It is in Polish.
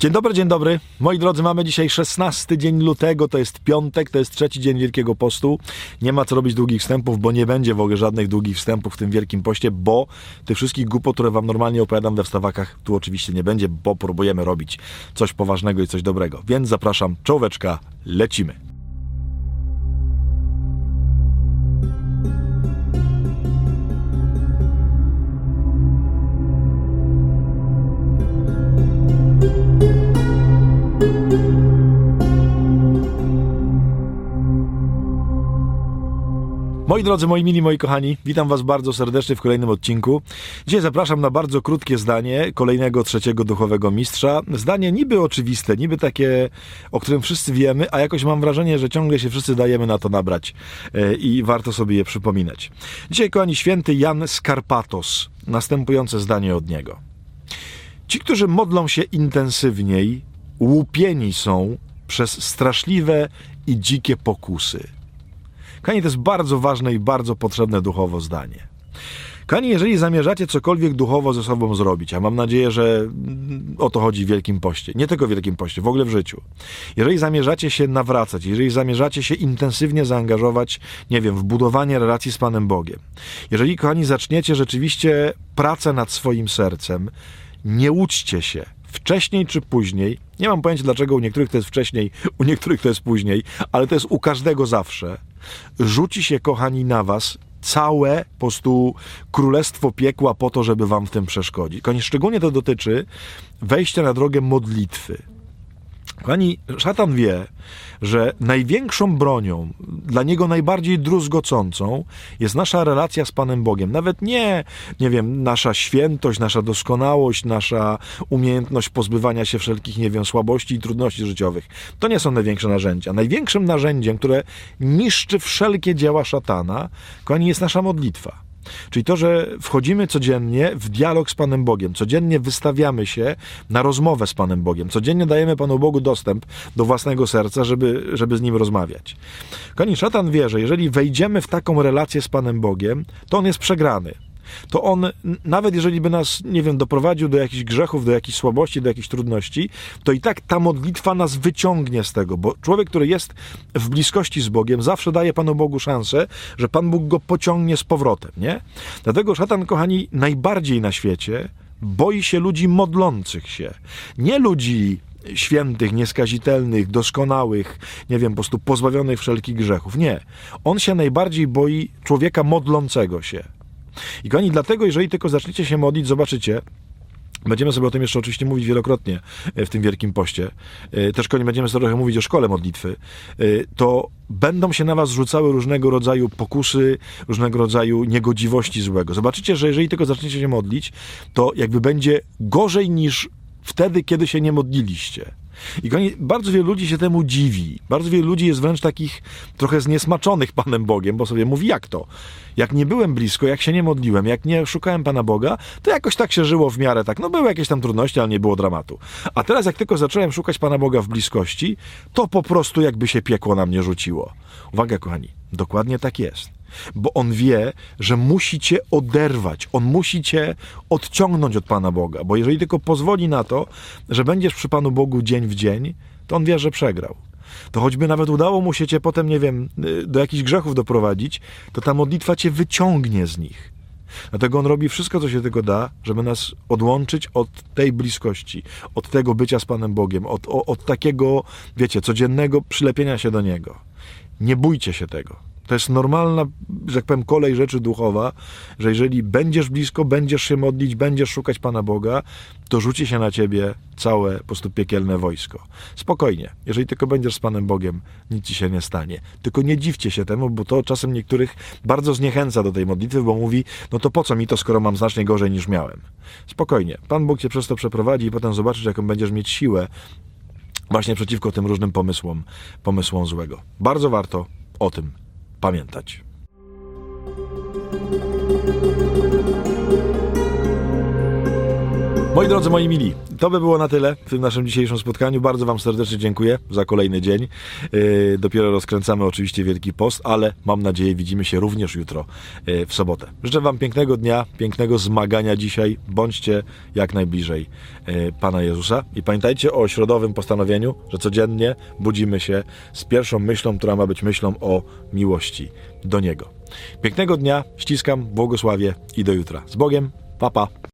Dzień dobry. Moi drodzy, mamy dzisiaj 16 dzień lutego, to jest piątek, to jest trzeci dzień Wielkiego Postu. Nie ma co robić długich wstępów, bo nie będzie w ogóle żadnych długich wstępów w tym Wielkim Poście, bo tych wszystkich głupot, które wam normalnie opowiadam we wstawakach, tu oczywiście nie będzie, bo próbujemy robić coś poważnego i coś dobrego. Więc zapraszam, czołóweczka, lecimy. Moi drodzy, moi mili, moi kochani, witam was bardzo serdecznie w kolejnym odcinku. Dzisiaj zapraszam na bardzo krótkie zdanie kolejnego trzeciego duchowego mistrza. Zdanie niby oczywiste, niby takie, o którym wszyscy wiemy, a jakoś mam wrażenie, że ciągle się wszyscy dajemy na to nabrać i warto sobie je przypominać. Dzisiaj, kochani, święty Jan z Karpatos. Następujące zdanie od niego. Ci, którzy modlą się intensywniej, łupieni są przez straszliwe i dzikie pokusy. Kochani, to jest bardzo ważne i bardzo potrzebne duchowo zdanie. Kochani, jeżeli zamierzacie cokolwiek duchowo ze sobą zrobić, a mam nadzieję, że o to chodzi w Wielkim Poście, nie tylko w Wielkim Poście, w ogóle w życiu. Jeżeli zamierzacie się nawracać, jeżeli zamierzacie się intensywnie zaangażować, nie wiem, w budowanie relacji z Panem Bogiem, jeżeli, kochani, zaczniecie rzeczywiście pracę nad swoim sercem, nie łudźcie się. Wcześniej czy później, nie mam pojęcia dlaczego u niektórych to jest wcześniej, u niektórych to jest później, ale to jest u każdego zawsze. Rzuci się, kochani, na was całe po prostu królestwo piekła po to, żeby wam w tym przeszkodzić. Kochani, szczególnie to dotyczy wejścia na drogę modlitwy. Kochani, szatan wie, że największą bronią, dla niego najbardziej druzgocącą jest nasza relacja z Panem Bogiem. Nawet nie wiem, nasza świętość, nasza doskonałość, nasza umiejętność pozbywania się wszelkich, nie wiem, słabości i trudności życiowych. To nie są największe narzędzia. Największym narzędziem, które niszczy wszelkie dzieła szatana, kochani, jest nasza modlitwa. Czyli to, że wchodzimy codziennie w dialog z Panem Bogiem, codziennie wystawiamy się na rozmowę z Panem Bogiem, codziennie dajemy Panu Bogu dostęp do własnego serca, żeby z Nim rozmawiać. Kochani, szatan wie, że jeżeli wejdziemy w taką relację z Panem Bogiem, to on jest przegrany. To on, nawet jeżeli by nas, nie wiem, doprowadził do jakichś grzechów, do jakichś słabości, do jakichś trudności, to i tak ta modlitwa nas wyciągnie z tego, bo człowiek, który jest w bliskości z Bogiem, zawsze daje Panu Bogu szansę, że Pan Bóg go pociągnie z powrotem, nie? Dlatego szatan, kochani, najbardziej na świecie boi się ludzi modlących się. Nie ludzi świętych, nieskazitelnych, doskonałych, nie wiem, po prostu pozbawionych wszelkich grzechów. Nie. On się najbardziej boi człowieka modlącego się. I kochani, dlatego, jeżeli tylko zaczniecie się modlić, zobaczycie, będziemy sobie o tym jeszcze oczywiście mówić wielokrotnie w tym Wielkim Poście, też, kochani, będziemy sobie trochę mówić o szkole modlitwy, to będą się na was rzucały różnego rodzaju pokusy, różnego rodzaju niegodziwości złego. Zobaczycie, że jeżeli tylko zaczniecie się modlić, to jakby będzie gorzej niż wtedy, kiedy się nie modliliście. I kochani, bardzo wielu ludzi się temu dziwi. Bardzo wielu ludzi jest wręcz takich trochę zniesmaczonych Panem Bogiem, bo sobie mówi, jak to? Jak nie byłem blisko, jak się nie modliłem, jak nie szukałem Pana Boga, to jakoś tak się żyło w miarę tak. No były jakieś tam trudności, ale nie było dramatu. A teraz jak tylko zacząłem szukać Pana Boga w bliskości, to po prostu jakby się piekło na mnie rzuciło. Uwaga, kochani, dokładnie tak jest. Bo on wie, że musi cię oderwać, on musi cię odciągnąć od Pana Boga, bo jeżeli tylko pozwoli na to, że będziesz przy Panu Bogu dzień w dzień, to on wie, że przegrał. To choćby nawet udało mu się cię potem, nie wiem, do jakichś grzechów doprowadzić, to ta modlitwa cię wyciągnie z nich. Dlatego on robi wszystko, co się tylko da, żeby nas odłączyć od tej bliskości, od tego bycia z Panem Bogiem, od takiego, wiecie, codziennego przylepienia się do Niego. Nie bójcie się tego. To jest normalna, że tak powiem, kolej rzeczy duchowa, że jeżeli będziesz blisko, będziesz się modlić, będziesz szukać Pana Boga, to rzuci się na ciebie całe po prostu piekielne wojsko. Spokojnie, jeżeli tylko będziesz z Panem Bogiem, nic ci się nie stanie. Tylko nie dziwcie się temu, bo to czasem niektórych bardzo zniechęca do tej modlitwy, bo mówi, no to po co mi to, skoro mam znacznie gorzej niż miałem. Spokojnie, Pan Bóg cię przez to przeprowadzi i potem zobaczysz, jaką będziesz mieć siłę właśnie przeciwko tym różnym pomysłom złego. Bardzo warto o tym pamiętać. Moi drodzy, moi mili, to by było na tyle w tym naszym dzisiejszym spotkaniu. Bardzo wam serdecznie dziękuję za kolejny dzień. Dopiero rozkręcamy oczywiście Wielki Post, ale mam nadzieję widzimy się również jutro w sobotę. Życzę wam pięknego dnia, pięknego zmagania dzisiaj. Bądźcie jak najbliżej Pana Jezusa i pamiętajcie o środowym postanowieniu, że codziennie budzimy się z pierwszą myślą, która ma być myślą o miłości do Niego. Pięknego dnia, ściskam, błogosławię i do jutra. Z Bogiem, pa pa.